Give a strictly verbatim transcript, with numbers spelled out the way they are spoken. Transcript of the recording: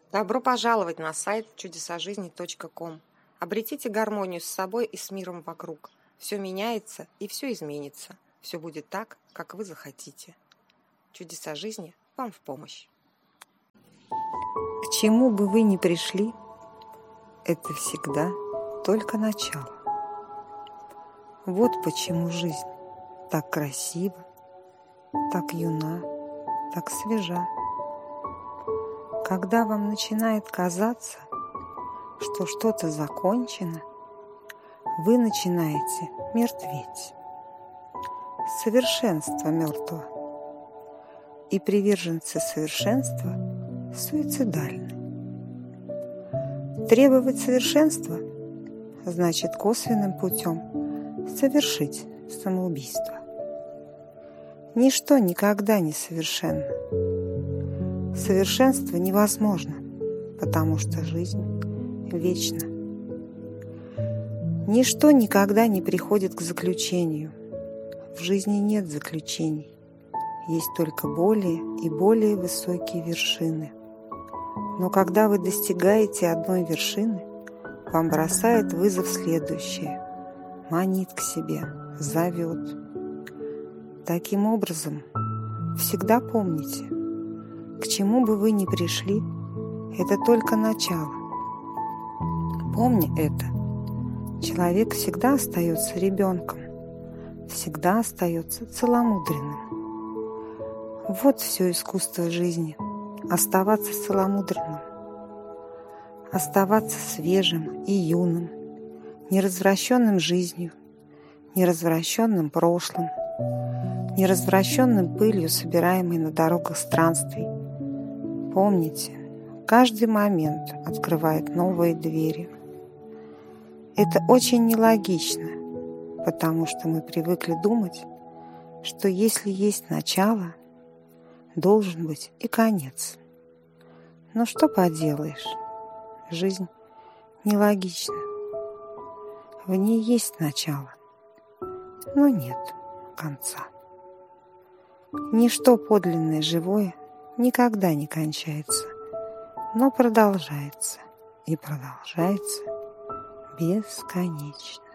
Добро пожаловать на сайт чудеса жизни точка ком. Обретите гармонию с собой и с миром вокруг. Все меняется и все изменится. Все будет так, как вы захотите. Чудеса жизни вам в помощь. К чему бы вы ни пришли, это всегда только начало. Вот почему жизнь так красива, так юна, так свежа. Когда вам начинает казаться, что что-то закончено, вы начинаете мертветь. Совершенство мертво. И приверженцы совершенства суицидальны. Требовать совершенства значит косвенным путем совершить самоубийство. Ничто никогда не совершенно. Совершенство невозможно, потому что жизнь вечна. Ничто никогда не приходит к заключению. В жизни нет заключений. Есть только более и более высокие вершины. Но когда вы достигаете одной вершины, вам бросает вызов следующее, манит к себе, зовет. Таким образом, всегда помните, к чему бы вы ни пришли, это только начало. Помни это. Человек всегда остается ребенком, всегда остается целомудренным. Вот все искусство жизни – оставаться целомудренным, оставаться свежим и юным, неразвращенным жизнью, неразвращенным прошлым, неразвращенным пылью, собираемой на дорогах странствий. Помните, каждый момент открывает новые двери. Это очень нелогично, потому что мы привыкли думать, что если есть начало, должен быть и конец. Но что поделаешь, жизнь нелогична. В ней есть начало, но нет конца. Ничто подлинное живое никогда не кончается, но продолжается и продолжается бесконечно.